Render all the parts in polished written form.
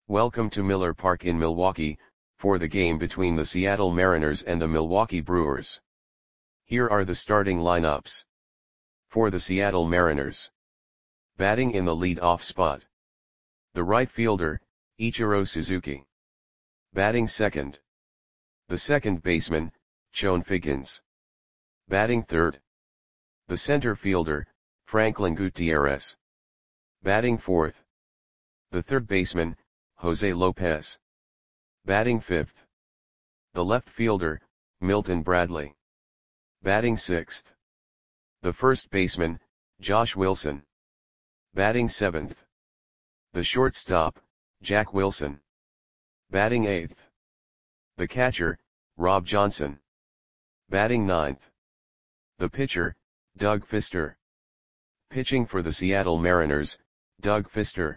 Welcome to Miller Park in Milwaukee, for the game between the Seattle Mariners and the Milwaukee Brewers. Here are the starting lineups. For the Seattle Mariners. Batting in the lead-off spot. The right fielder, Ichiro Suzuki. Batting second. The second baseman, Chone Figgins. Batting third. The center fielder, Franklin Gutierrez. Batting fourth. The third baseman, Jose Lopez. Batting fifth. The left fielder, Milton Bradley. Batting sixth. The first baseman, Josh Wilson. Batting seventh. The shortstop, Jack Wilson. Batting eighth. The catcher, Rob Johnson. Batting ninth. The pitcher, Doug Fister. Pitching for the Seattle Mariners, Doug Fister.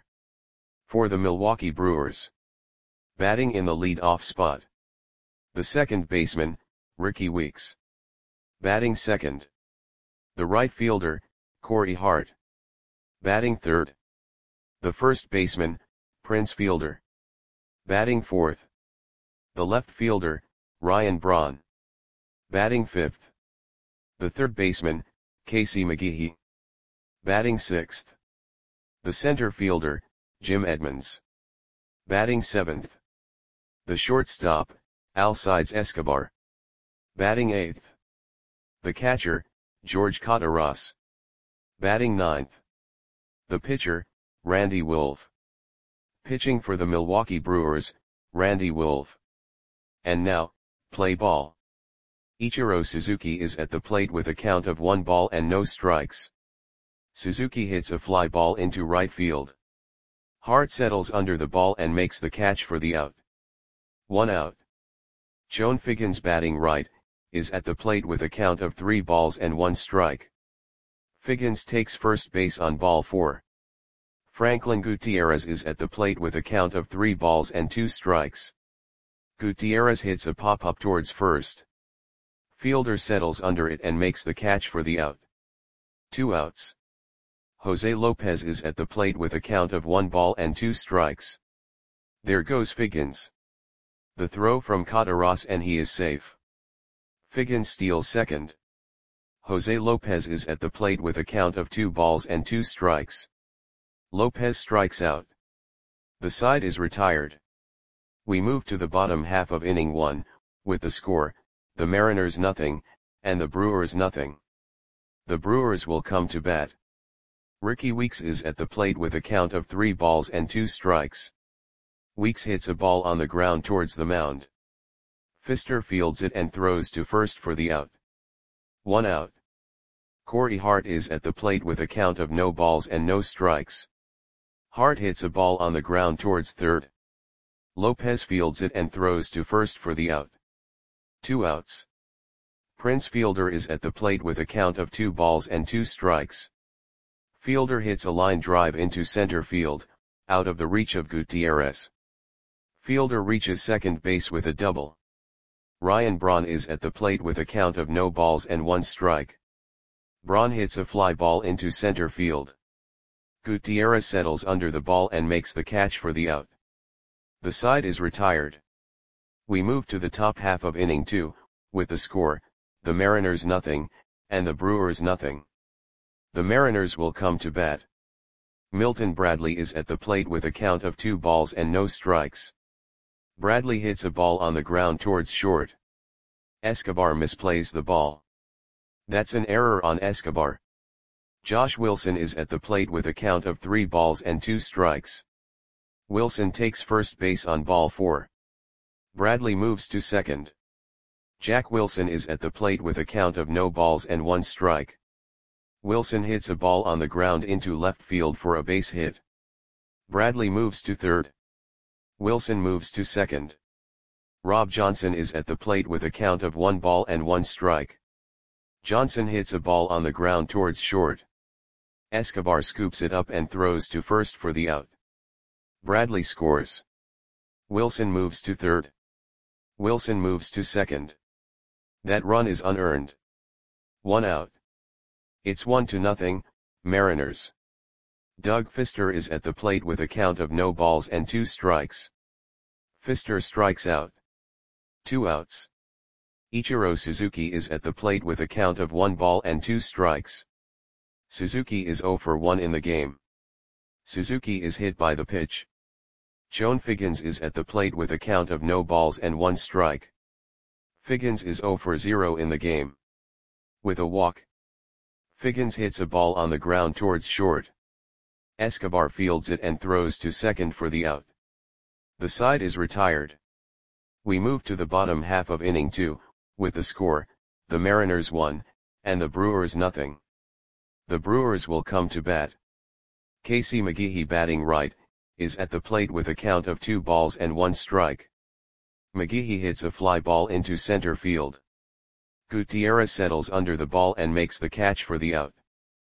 For the Milwaukee Brewers. Batting in the lead-off spot. The second baseman, Rickie Weeks. Batting second. The right fielder, Corey Hart. Batting third. The first baseman, Prince Fielder. Batting fourth. The left fielder, Ryan Braun. Batting fifth. The third baseman, Casey McGehee. Batting sixth. The center fielder, Jim Edmonds. Batting seventh. The shortstop, Alcides Escobar. Batting eighth. The catcher, George Kottaras. Batting ninth. The pitcher, Randy Wolf. Pitching for the Milwaukee Brewers, Randy Wolf. And now, play ball. Ichiro Suzuki is at the plate with a count of 1 ball and no strikes. Suzuki hits a fly ball into right field. Hart settles under the ball and makes the catch for the out. 1 out. Chone Figgins, batting right, is at the plate with a count of 3 balls and 1 strike. Figgins takes first base on ball 4. Franklin Gutierrez is at the plate with a count of 3 balls and 2 strikes. Gutierrez hits a pop-up towards first. Fielder settles under it and makes the catch for the out. 2 outs. Jose Lopez is at the plate with a count of 1 ball and 2 strikes. There goes Figgins. The throw from Kottaras and he is safe. Figgins steals second. Jose Lopez is at the plate with a count of 2 balls and 2 strikes. Lopez strikes out. The side is retired. We move to the bottom half of inning 1, with the score, the Mariners nothing, and the Brewers nothing. The Brewers will come to bat. Rickie Weeks is at the plate with a count of 3 balls and 2 strikes. Weeks hits a ball on the ground towards the mound. Fister fields it and throws to first for the out. 1 out. Corey Hart is at the plate with a count of no balls and no strikes. Hart hits a ball on the ground towards third. Lopez fields it and throws to first for the out. 2 outs. Prince Fielder is at the plate with a count of 2 balls and 2 strikes. Fielder hits a line drive into center field, out of the reach of Gutierrez. Fielder reaches second base with a double. Ryan Braun is at the plate with a count of no balls and 1 strike. Braun hits a fly ball into center field. Gutierrez settles under the ball and makes the catch for the out. The side is retired. We move to the top half of inning 2, with the score, the Mariners nothing, and the Brewers nothing. The Mariners will come to bat. Milton Bradley is at the plate with a count of 2 balls and no strikes. Bradley hits a ball on the ground towards short. Escobar misplays the ball. That's an error on Escobar. Josh Wilson is at the plate with a count of 3 balls and 2 strikes. Wilson takes first base on ball 4. Bradley moves to second. Jack Wilson is at the plate with a count of no balls and 1 strike. Wilson hits a ball on the ground into left field for a base hit. Bradley moves to third. Wilson moves to second. Rob Johnson is at the plate with a count of 1 ball and 1 strike. Johnson hits a ball on the ground towards short. Escobar scoops it up and throws to first for the out. Bradley scores. Wilson moves to third. Wilson moves to second. That run is unearned. 1 out. It's 1-0, Mariners. Doug Fister is at the plate with a count of no balls and 2 strikes. Fister strikes out. 2 outs. Ichiro Suzuki is at the plate with a count of 1 ball and 2 strikes. Suzuki is 0 for 1 in the game. Suzuki is hit by the pitch. Chone Figgins is at the plate with a count of no balls and 1 strike. Figgins is 0 for 0 in the game. With a walk, Figgins hits a ball on the ground towards short. Escobar fields it and throws to second for the out. The side is retired. We move to the bottom half of inning 2, with the score, the Mariners 1, and the Brewers nothing. The Brewers will come to bat. Casey McGehee, batting right, is at the plate with a count of 2 balls and 1 strike. McGehee hits a fly ball into center field. Gutierrez settles under the ball and makes the catch for the out.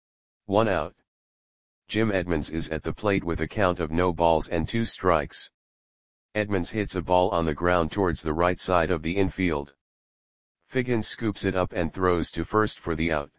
1 out. Jim Edmonds is at the plate with a count of no balls and 2 strikes. Edmonds hits a ball on the ground towards the right side of the infield. Figgins scoops it up and throws to first for the out.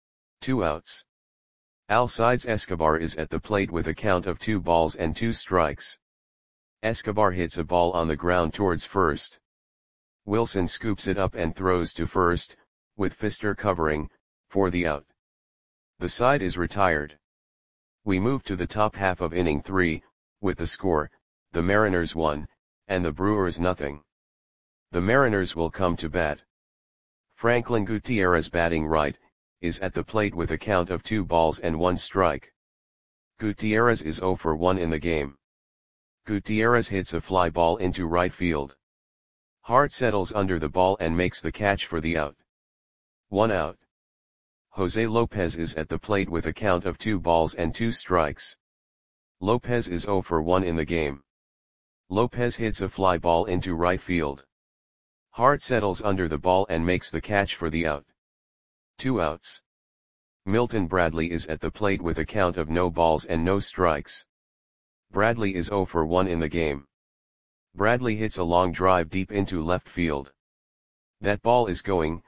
2 outs. Alcides Escobar is at the plate with a count of 2 balls and 2 strikes. Escobar hits a ball on the ground towards first. Wilson scoops it up and throws to first, with Fister covering, for the out. The side is retired. We move to the top half of inning 3, with the score, the Mariners 1, and the Brewers nothing. The Mariners will come to bat. Franklin Gutierrez, batting right, is at the plate with a count of 2 balls and 1 strike. Gutierrez is 0 for 1 in the game. Gutierrez hits a fly ball into right field. Hart settles under the ball and makes the catch for the out. 1 out. Jose Lopez is at the plate with a count of 2 balls and 2 strikes. Lopez is 0 for 1 in the game. Lopez hits a fly ball into right field. Hart settles under the ball and makes the catch for the out. 2 outs. Milton Bradley is at the plate with a count of no balls and no strikes. Bradley is 0 for 1 in the game. Bradley hits a long drive deep into left field. That ball is gone.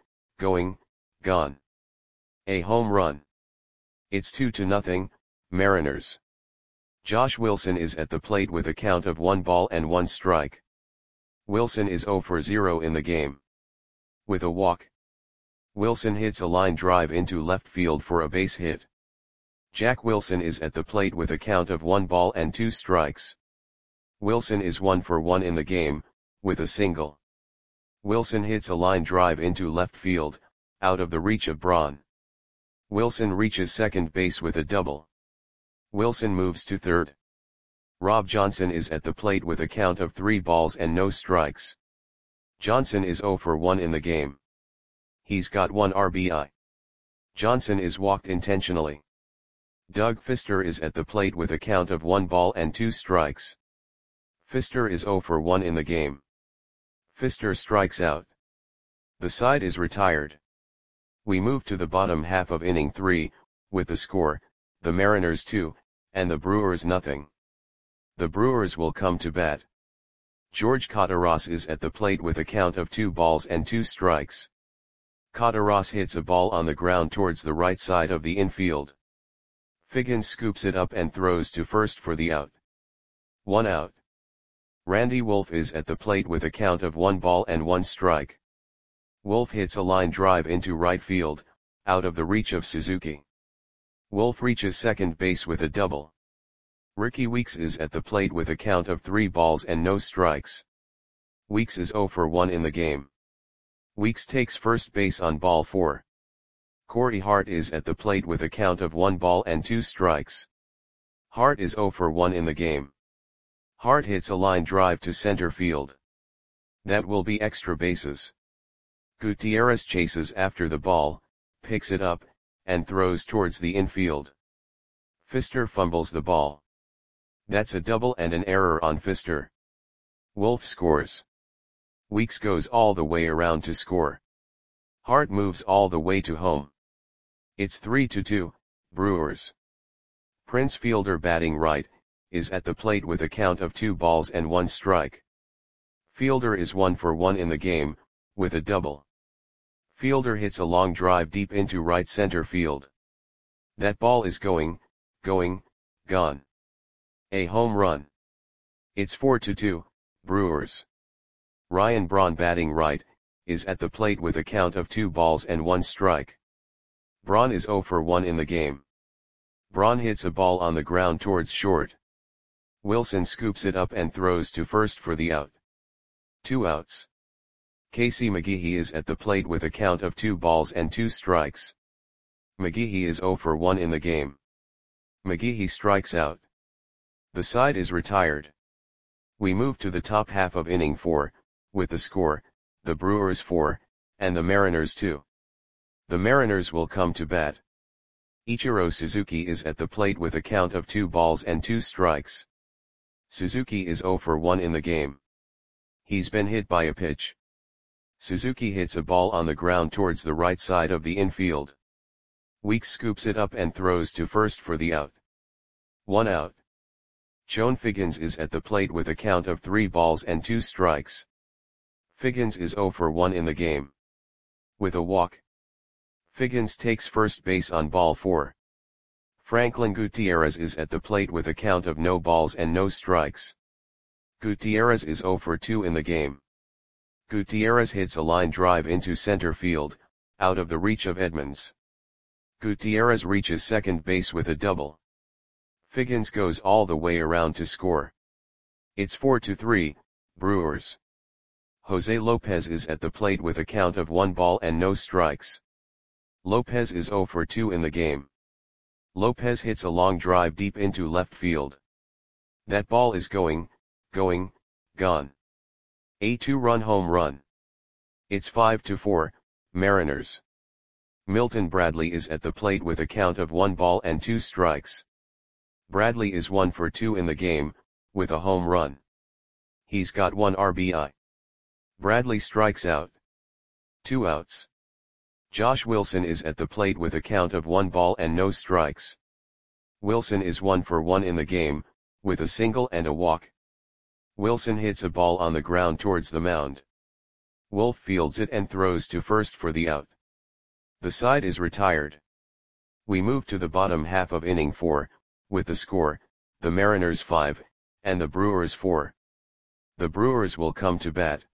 A home run. It's 2-0, Mariners. Josh Wilson is at the plate with a count of 1 ball and 1 strike. Wilson is 0 for 0 in the game. With a walk, Wilson hits a line drive into left field for a base hit. Jack Wilson is at the plate with a count of 1 ball and 2 strikes. Wilson is 1 for 1 in the game, with a single. Wilson hits a line drive into left field, out of the reach of Braun. Wilson reaches second base with a double. Wilson moves to third. Rob Johnson is at the plate with a count of 3 balls and no strikes. Johnson is 0 for 1 in the game. He's got 1 RBI. Johnson is walked intentionally. Doug Fister is at the plate with a count of 1 ball and 2 strikes. Fister is 0 for 1 in the game. Fister strikes out. The side is retired. We move to the bottom half of inning 3, with the score, the Mariners 2, and the Brewers nothing. The Brewers will come to bat. George Cotaras is at the plate with a count of 2 balls and 2 strikes. Cotaras hits a ball on the ground towards the right side of the infield. Figgins scoops it up and throws to first for the out. 1 out. Randy Wolf is at the plate with a count of 1 ball and 1 strike. Wolf hits a line drive into right field, out of the reach of Suzuki. Wolf reaches second base with a double. Ricky Weeks is at the plate with a count of 3 balls and no strikes. Weeks is 0 for 1 in the game. Weeks takes first base on ball 4. Corey Hart is at the plate with a count of 1 ball and 2 strikes. Hart is 0 for 1 in the game. Hart hits a line drive to center field. That will be extra bases. Gutierrez chases after the ball, picks it up, and throws towards the infield. Fister fumbles the ball. That's a double and an error on Fister. Wolf scores. Weeks goes all the way around to score. Hart moves all the way to home. It's 3-2, Brewers. Prince Fielder, batting right, is at the plate with a count of 2 balls and 1 strike. Fielder is 1 for 1 in the game, with a double. Fielder hits a long drive deep into right center field. That ball is going. gone. A home run. It's 4-2, Brewers. Ryan Braun batting right, is at the plate with a count of 2 balls and 1 strike. Braun is 0 for 1 in the game. Braun hits a ball on the ground towards short. Wilson scoops it up and throws to first for the out. 2 outs. Casey McGehee is at the plate with a count of 2 balls and 2 strikes. McGehee is 0 for 1 in the game. McGehee strikes out. The side is retired. We move to the top half of inning 4, with the score, the Brewers 4, and the Mariners 2. The Mariners will come to bat. Ichiro Suzuki is at the plate with a count of 2 balls and 2 strikes. Suzuki is 0 for 1 in the game. He's been hit by a pitch. Suzuki hits a ball on the ground towards the right side of the infield. Weeks scoops it up and throws to first for the out. 1 out. Chone Figgins is at the plate with a count of 3 balls and 2 strikes. Figgins is 0 for 1 in the game. With a walk, Figgins takes first base on ball 4. Franklin Gutierrez is at the plate with a count of no balls and no strikes. Gutierrez is 0 for 2 in the game. Gutierrez hits a line drive into center field, out of the reach of Edmonds. Gutierrez reaches second base with a double. Figgins goes all the way around to score. It's 4-3, Brewers. Jose Lopez is at the plate with a count of 1 ball and no strikes. Lopez is 0 for 2 in the game. Lopez hits a long drive deep into left field. That ball is gone. A 2-run home run. It's 5-4, Mariners. Milton Bradley is at the plate with a count of 1 ball and 2 strikes. Bradley is 1 for 2 in the game, with a home run. He's got 1 RBI. Bradley strikes out. 2 outs. Josh Wilson is at the plate with a count of 1 ball and no strikes. Wilson is 1 for 1 in the game, with a single and a walk. Wilson hits a ball on the ground towards the mound. Wolf fields it and throws to first for the out. The side is retired. We move to the bottom half of inning 4, with the score, the Mariners 5, and the Brewers 4. The Brewers will come to bat.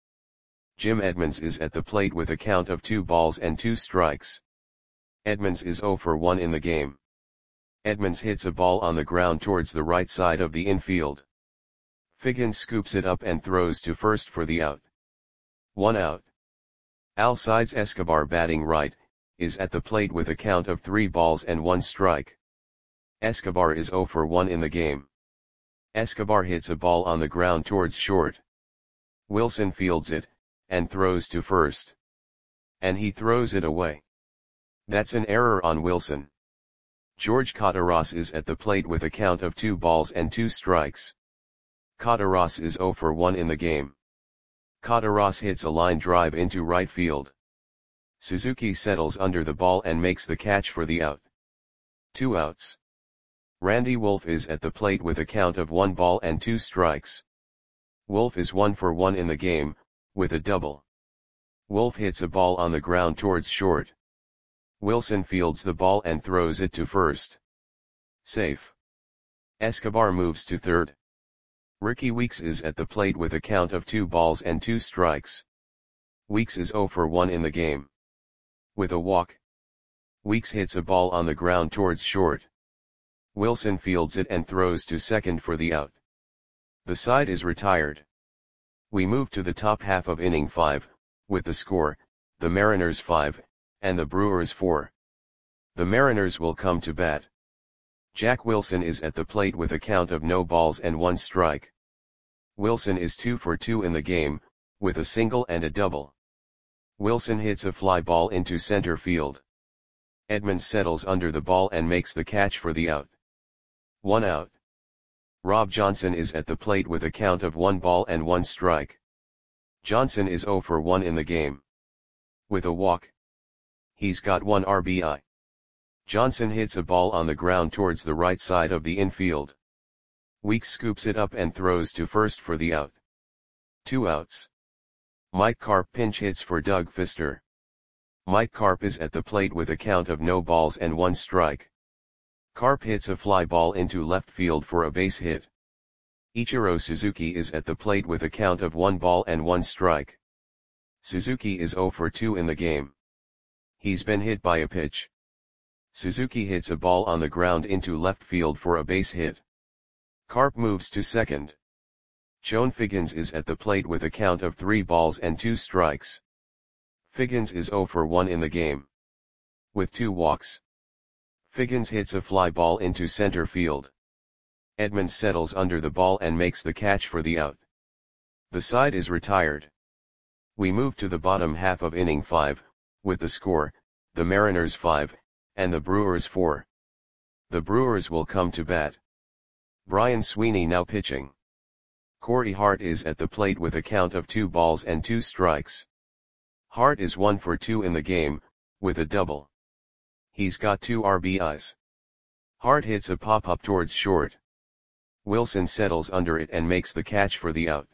Jim Edmonds is at the plate with a count of 2 balls and 2 strikes. Edmonds is 0 for 1 in the game. Edmonds hits a ball on the ground towards the right side of the infield. Figgins scoops it up and throws to first for the out. 1 out. Alcides Escobar batting right, is at the plate with a count of 3 balls and 1 strike. Escobar is 0 for 1 in the game. Escobar hits a ball on the ground towards short. Wilson fields it, and throws to first. And he throws it away. That's an error on Wilson. George Cotaras is at the plate with a count of 2 balls and 2 strikes. Cotaras is 0 for 1 in the game. Cotaras hits a line drive into right field. Suzuki settles under the ball and makes the catch for the out. 2 outs. Randy Wolf is at the plate with a count of 1 ball and 2 strikes. Wolf is 1 for 1 in the game, with a double. Wolf hits a ball on the ground towards short. Wilson fields the ball and throws it to first. Safe. Escobar moves to third. Ricky Weeks is at the plate with a count of 2 balls and 2 strikes. Weeks is 0 for 1 in the game. With a walk, Weeks hits a ball on the ground towards short. Wilson fields it and throws to second for the out. The side is retired. We move to the top half of inning 5, with the score, the Mariners 5, and the Brewers 4. The Mariners will come to bat. Jack Wilson is at the plate with a count of no balls and 1 strike. Wilson is 2 for 2 in the game, with a single and a double. Wilson hits a fly ball into center field. Edmonds settles under the ball and makes the catch for the out. 1 out. Rob Johnson is at the plate with a count of 1 ball and 1 strike. Johnson is 0 for 1 in the game. With a walk, he's got 1 RBI. Johnson hits a ball on the ground towards the right side of the infield. Weeks scoops it up and throws to first for the out. 2 outs. Mike Carp pinch hits for Doug Fister. Mike Carp is at the plate with a count of no balls and 1 strike. Carp hits a fly ball into left field for a base hit. Ichiro Suzuki is at the plate with a count of 1 ball and 1 strike. Suzuki is 0 for 2 in the game. He's been hit by a pitch. Suzuki hits a ball on the ground into left field for a base hit. Carp moves to second. Chone Figgins is at the plate with a count of 3 balls and 2 strikes. Figgins is 0 for 1 in the game. With 2 walks. Figgins hits a fly ball into center field. Edmonds settles under the ball and makes the catch for the out. The side is retired. We move to the bottom half of inning 5, with the score, the Mariners 5, and the Brewers 4. The Brewers will come to bat. Brian Sweeney now pitching. Corey Hart is at the plate with a count of 2 balls and 2 strikes. Hart is 1 for 2 in the game, with a double. He's got 2 RBIs. Hart hits a pop-up towards short. Wilson settles under it and makes the catch for the out.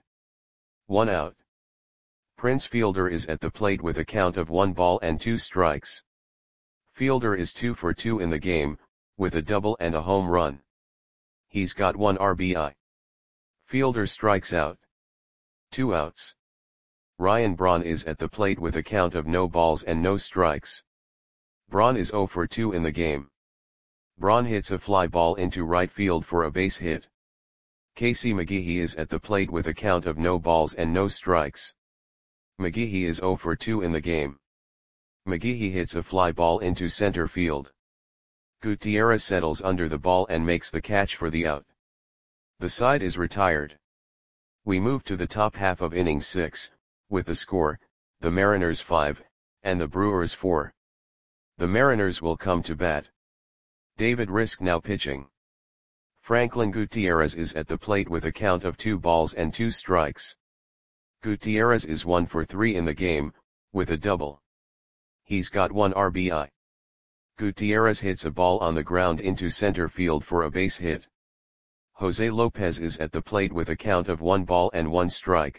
1 out. Prince Fielder is at the plate with a count of 1 ball and 2 strikes. Fielder is 2 for 2 in the game, with a double and a home run. He's got 1 RBI. Fielder strikes out. 2 outs. Ryan Braun is at the plate with a count of no balls and no strikes. Braun is 0 for 2 in the game. Braun hits a fly ball into right field for a base hit. Casey McGehee is at the plate with a count of no balls and no strikes. McGehee is 0 for 2 in the game. McGehee hits a fly ball into center field. Gutierrez settles under the ball and makes the catch for the out. The side is retired. We move to the top half of inning 6, with the score, the Mariners 5, and the Brewers 4. The Mariners will come to bat. David Risk now pitching. Franklin Gutierrez is at the plate with a count of 2 balls and 2 strikes. Gutierrez is 1 for 3 in the game, with a double. He's got 1 RBI. Gutierrez hits a ball on the ground into center field for a base hit. Jose Lopez is at the plate with a count of 1 ball and 1 strike.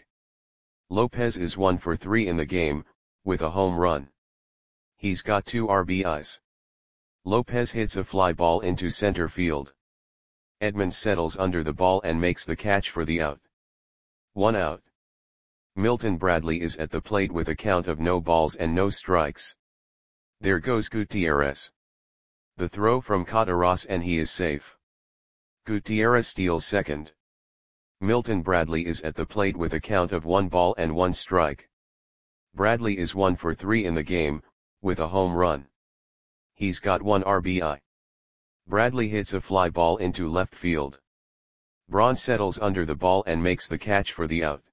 Lopez is 1 for 3 in the game, with a home run. He's got 2 RBIs. Lopez hits a fly ball into center field. Edmonds settles under the ball and makes the catch for the out. 1 out. Milton Bradley is at the plate with a count of no balls and no strikes. There goes Gutierrez. The throw from Cotaros and he is safe. Gutierrez steals second. Milton Bradley is at the plate with a count of 1 ball and 1 strike. Bradley is 1 for 3 in the game, with a home run. He's got 1 RBI. Bradley hits a fly ball into left field. Braun settles under the ball and makes the catch for the out.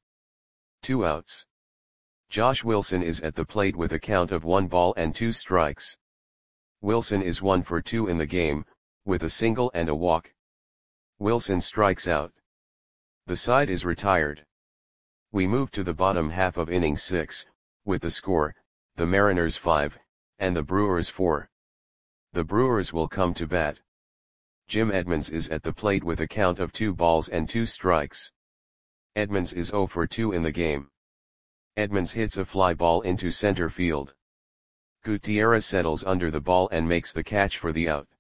2 outs. Josh Wilson is at the plate with a count of 1 ball and 2 strikes. Wilson is 1 for 2 in the game, with a single and a walk. Wilson strikes out. The side is retired. We move to the bottom half of inning 6, with the score, the Mariners 5, and the Brewers 4. The Brewers will come to bat. Jim Edmonds is at the plate with a count of 2 balls and 2 strikes. Edmonds is 0 for 2 in the game. Edmonds hits a fly ball into center field. Gutierrez settles under the ball and makes the catch for the out.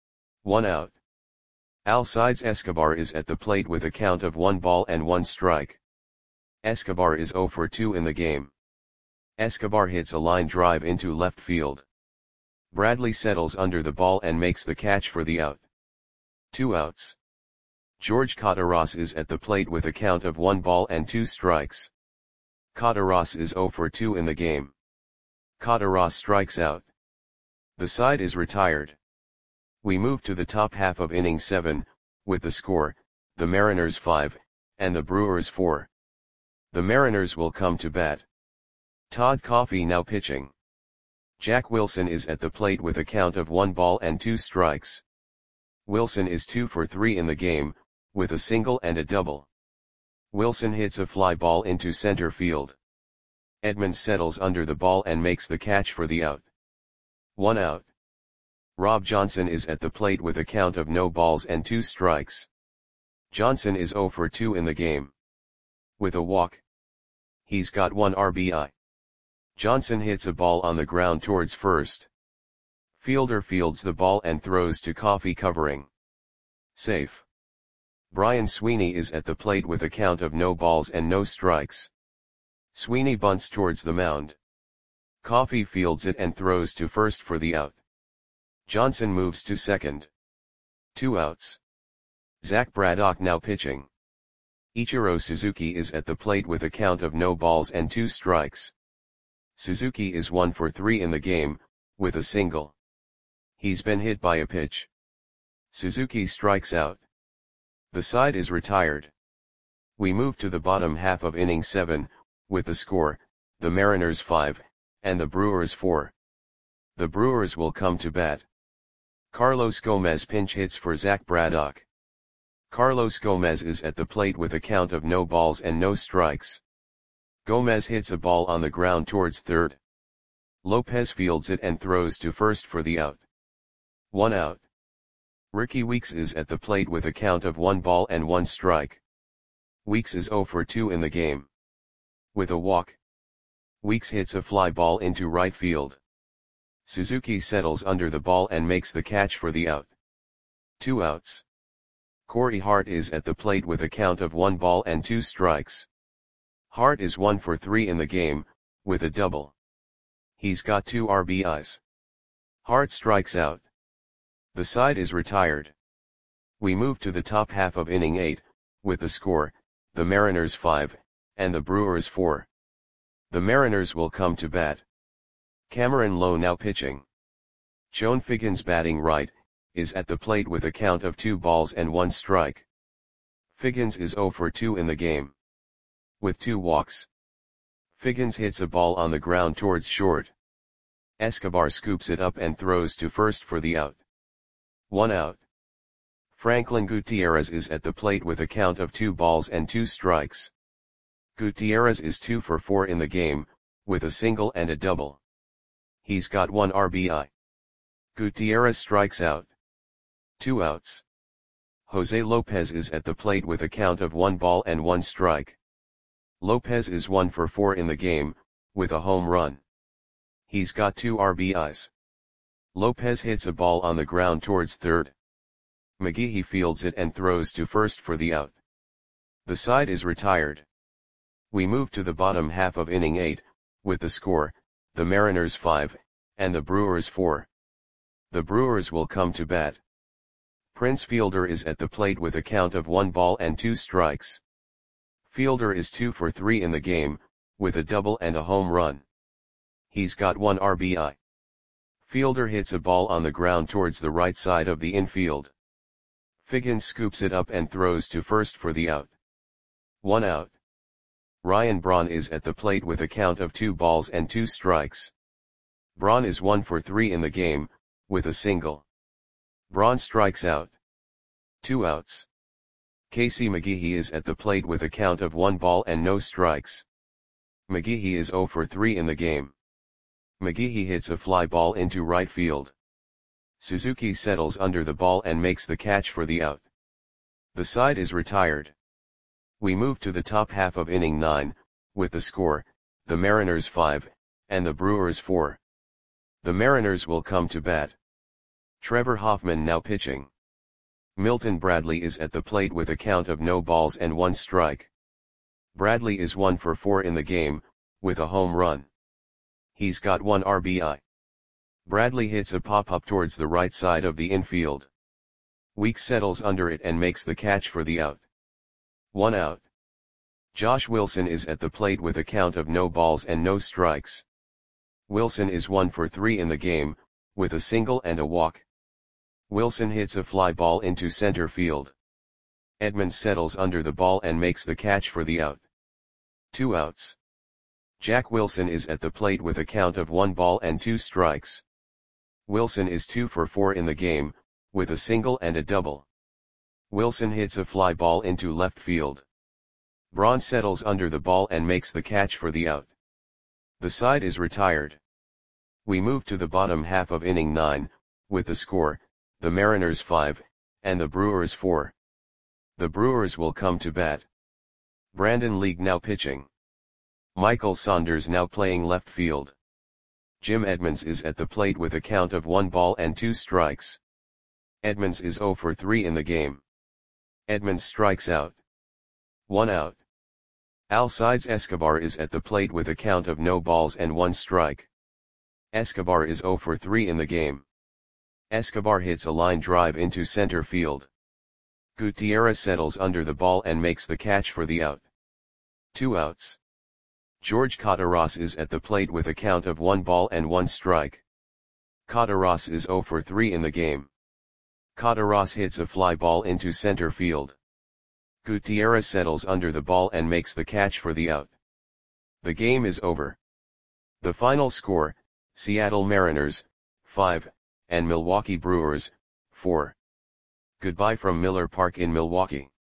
1 out. Alcides Escobar is at the plate with a count of 1 ball and 1 strike. Escobar is 0 for 2 in the game. Escobar hits a line drive into left field. Bradley settles under the ball and makes the catch for the out. 2 outs. George Cotaros is at the plate with a count of 1 ball and 2 strikes. Cotaros is 0 for 2 in the game. Cotaros strikes out. The side is retired. We move to the top half of inning 7, with the score, the Mariners 5, and the Brewers 4. The Mariners will come to bat. Todd Coffey now pitching. Jack Wilson is at the plate with a count of 1 ball and 2 strikes. Wilson is 2 for 3 in the game, with a single and a double. Wilson hits a fly ball into center field. Edmonds settles under the ball and makes the catch for the out. 1 out. Rob Johnson is at the plate with a count of no balls and 2 strikes. Johnson is 0 for 2 in the game. With a walk. He's got 1 RBI. Johnson hits a ball on the ground towards first. Fielder fields the ball and throws to Coffey covering. Safe. Brian Sweeney is at the plate with a count of no balls and no strikes. Sweeney bunts towards the mound. Coffey fields it and throws to first for the out. Johnson moves to second. 2 outs. Zach Braddock now pitching. Ichiro Suzuki is at the plate with a count of no balls and 2 strikes. Suzuki is 1 for 3 in the game, with a single. He's been hit by a pitch. Suzuki strikes out. The side is retired. We move to the bottom half of inning 7, with the score, the Mariners 5, and the Brewers 4. The Brewers will come to bat. Carlos Gomez pinch hits for Zach Braddock. Carlos Gomez is at the plate with a count of no balls and no strikes. Gomez hits a ball on the ground towards third. Lopez fields it and throws to first for the out. 1 out. Ricky Weeks is at the plate with a count of 1 ball and 1 strike. Weeks is 0 for 2 in the game. With a walk, Weeks hits a fly ball into right field. Suzuki settles under the ball and makes the catch for the out. 2 outs. Corey Hart is at the plate with a count of 1 ball and 2 strikes. Hart is 1 for 3 in the game, with a double. He's got 2 RBIs. Hart strikes out. The side is retired. We move to the top half of inning 8, with the score, the Mariners 5, and the Brewers 4. The Mariners will come to bat. Cameron Lowe now pitching. Chone Figgins batting right, is at the plate with a count of 2 balls and 1 strike. Figgins is 0 for 2 in the game. With 2 walks. Figgins hits a ball on the ground towards short. Escobar scoops it up and throws to first for the out. 1 out. Franklin Gutierrez is at the plate with a count of 2 balls and 2 strikes. Gutierrez is 2 for 4 in the game, with a single and a double. He's got 1 RBI. Gutierrez strikes out. 2 outs. Jose Lopez is at the plate with a count of 1 ball and 1 strike. Lopez is 1 for 4 in the game, with a home run. He's got 2 RBIs. Lopez hits a ball on the ground towards third. McGehee fields it and throws to first for the out. The side is retired. We move to the bottom half of inning 8, with the score, the Mariners 5, and the Brewers 4. The Brewers will come to bat. Prince Fielder is at the plate with a count of 1 ball and 2 strikes. Fielder is 2 for 3 in the game, with a double and a home run. He's got 1 RBI. Fielder hits a ball on the ground towards the right side of the infield. Figgins scoops it up and throws to first for the out. 1 out. Ryan Braun is at the plate with a count of 2 balls and 2 strikes. Braun is 1 for 3 in the game, with a single. Braun strikes out. 2 outs. Casey McGehee is at the plate with a count of 1 ball and no strikes. McGehee is 0 for 3 in the game. McGehee hits a fly ball into right field. Suzuki settles under the ball and makes the catch for the out. The side is retired. We move to the top half of inning 9, with the score, the Mariners 5, and the Brewers 4. The Mariners will come to bat. Trevor Hoffman now pitching. Milton Bradley is at the plate with a count of no balls and 1 strike. Bradley is 1 for 4 in the game, with a home run. He's got 1 RBI. Bradley hits a pop-up towards the right side of the infield. Weeks settles under it and makes the catch for the out. 1 out. Josh Wilson is at the plate with a count of no balls and no strikes. Wilson is 1 for 3 in the game, with a single and a walk. Wilson hits a fly ball into center field. Edmonds settles under the ball and makes the catch for the out. 2 outs. Jack Wilson is at the plate with a count of 1 ball and 2 strikes. Wilson is 2 for 4 in the game, with a single and a double. Wilson hits a fly ball into left field. Braun settles under the ball and makes the catch for the out. The side is retired. We move to the bottom half of inning 9, with the score, the Mariners 5, and the Brewers 4. The Brewers will come to bat. Brandon League now pitching. Michael Saunders now playing left field. Jim Edmonds is at the plate with a count of 1 ball and 2 strikes. Edmonds is 0 for 3 in the game. Edmonds strikes out. 1 out. Alcides Escobar is at the plate with a count of no balls and 1 strike. Escobar is 0 for 3 in the game. Escobar hits a line drive into center field. Gutierrez settles under the ball and makes the catch for the out. 2 outs. George Cataras is at the plate with a count of 1 ball and 1 strike. Cataras is 0 for 3 in the game. Cataras hits a fly ball into center field. Gutierrez settles under the ball and makes the catch for the out. The game is over. The final score, Seattle Mariners, 5, and Milwaukee Brewers, 4. Goodbye from Miller Park in Milwaukee.